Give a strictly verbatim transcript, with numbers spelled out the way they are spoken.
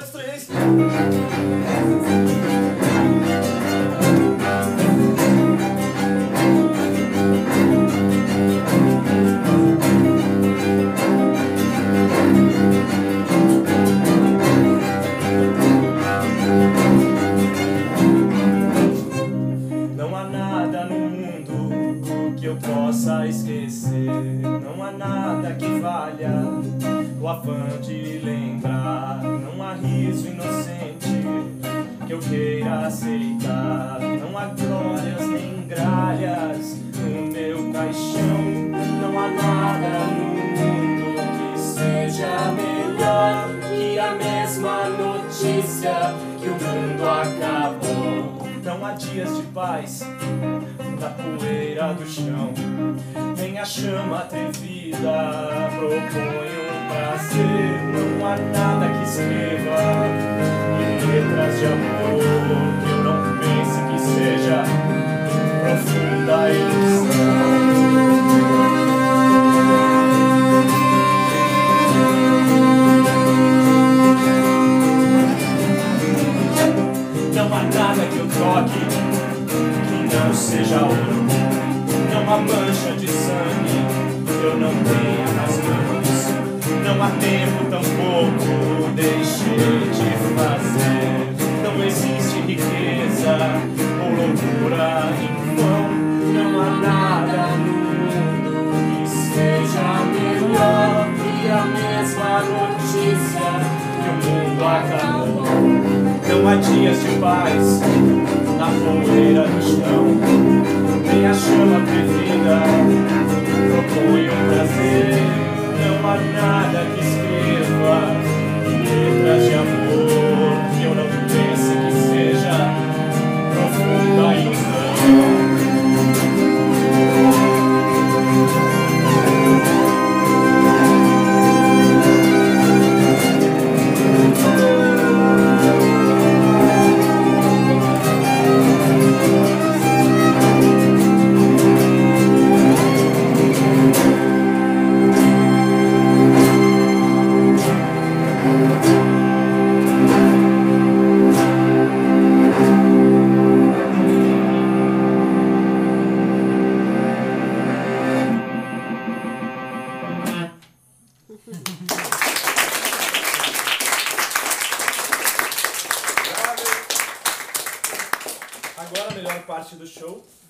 dois, três. Não há nada no mundo que eu possa esquecer. Não há nada que valha o afã de lembrar. Não há riso inocente que eu queira aceitar. Não há glórias nem gralhas no meu caixão. Não há nada no mundo que seja melhor que a mesma notícia que o mundo acabou. Não há dias de paz da poeira do chão, nem a chama atrevida propõe um prazer. Não há nada que escreva em letras de amor que eu não pense que seja profunda ilusão. Não há nada que eu toque que não seja ouro. Não há mancha de sangue que eu não tenha nas mãos. Não há tempo, tampouco deixei de fazer. Não existe riqueza ou loucura em vão. Não há nada no mundo que seja melhor que a mesma notícia que o mundo acabou. Não há dias de paz na poeira do chão, nem a chama atrevida propõe um prazer. Não há nada que escreva em letras de amor que eu não pense que seja profunda ilusão. Agora a melhor parte do show.